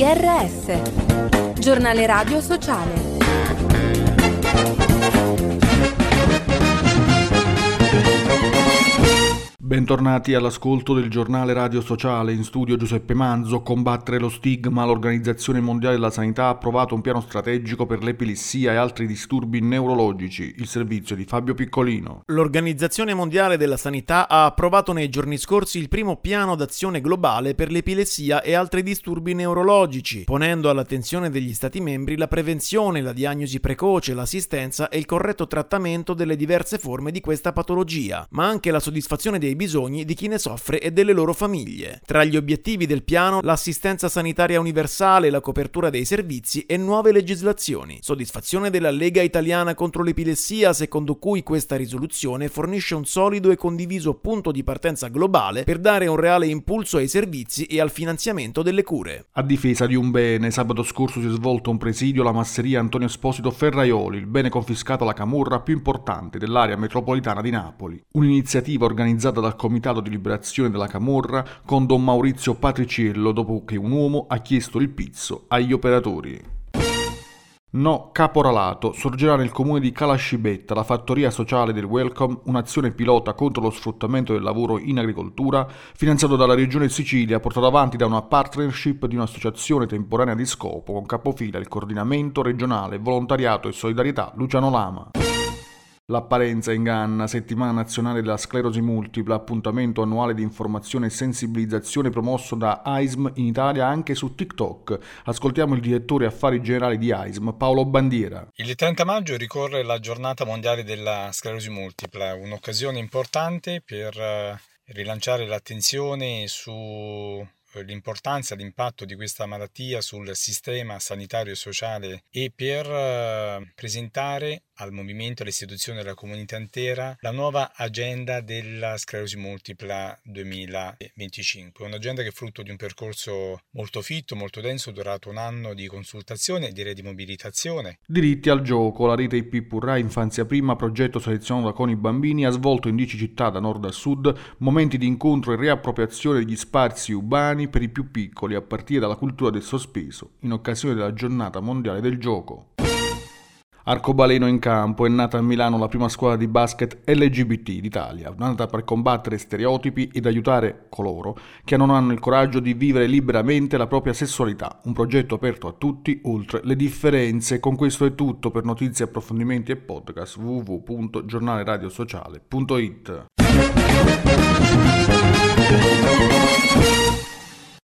GRS, Giornale Radio Sociale. Bentornati all'ascolto del Giornale Radio Sociale. In studio Giuseppe Manzo. Combattere lo stigma. L'Organizzazione Mondiale della Sanità ha approvato un piano strategico per l'epilessia e altri disturbi neurologici. Il servizio di Fabio Piccolino. L'Organizzazione Mondiale della Sanità ha approvato nei giorni scorsi il primo piano d'azione globale per l'epilessia e altri disturbi neurologici, ponendo all'attenzione degli Stati membri la prevenzione, la diagnosi precoce, l'assistenza e il corretto trattamento delle diverse forme di questa patologia, ma anche la soddisfazione dei bisogni di chi ne soffre e delle loro famiglie. Tra gli obiettivi del piano, l'assistenza sanitaria universale, la copertura dei servizi e nuove legislazioni. Soddisfazione della Lega Italiana contro l'Epilessia, secondo cui questa risoluzione fornisce un solido e condiviso punto di partenza globale per dare un reale impulso ai servizi e al finanziamento delle cure. A difesa di un bene, sabato scorso si è svolto un presidio alla masseria Antonio Esposito Ferraioli, il bene confiscato alla camorra più importante dell'area metropolitana di Napoli. Un'iniziativa organizzata dal Comitato di Liberazione della Camorra con Don Maurizio Patriciello dopo che un uomo ha chiesto il pizzo agli operatori. No caporalato. Sorgerà nel comune di Calascibetta la fattoria sociale del Welcome, un'azione pilota contro lo sfruttamento del lavoro in agricoltura, finanziato dalla Regione Sicilia, portato avanti da una partnership di un'associazione temporanea di scopo con capofila il coordinamento regionale volontariato e solidarietà Luciano Lama. L'apparenza inganna. Settimana nazionale della sclerosi multipla, appuntamento annuale di informazione e sensibilizzazione promosso da AISM in Italia anche su TikTok. Ascoltiamo il direttore affari generali di AISM, Paolo Bandiera. Il 30 maggio ricorre la giornata mondiale della sclerosi multipla, un'occasione importante per rilanciare l'attenzione su l'importanza, l'impatto di questa malattia sul sistema sanitario e sociale e per presentare al movimento, alle istituzioni e alla comunità intera la nuova agenda della sclerosi multipla 2025. Un'agenda che è frutto di un percorso molto fitto, molto denso, durato un anno di consultazione e direi di mobilitazione. Diritti al gioco. La rete IP Purra Infanzia Prima, progetto selezionato con i bambini, ha svolto in 10 città da nord a sud momenti di incontro e riappropriazione degli spazi urbani per i più piccoli a partire dalla cultura del sospeso in occasione della giornata mondiale del gioco. Arcobaleno in campo. È nata a Milano la prima squadra di basket LGBT d'Italia, nata per combattere stereotipi ed aiutare coloro che non hanno il coraggio di vivere liberamente la propria sessualità. Un progetto aperto a tutti, oltre le differenze. Con questo è tutto. Per notizie, approfondimenti e podcast www.giornaleradiosociale.it.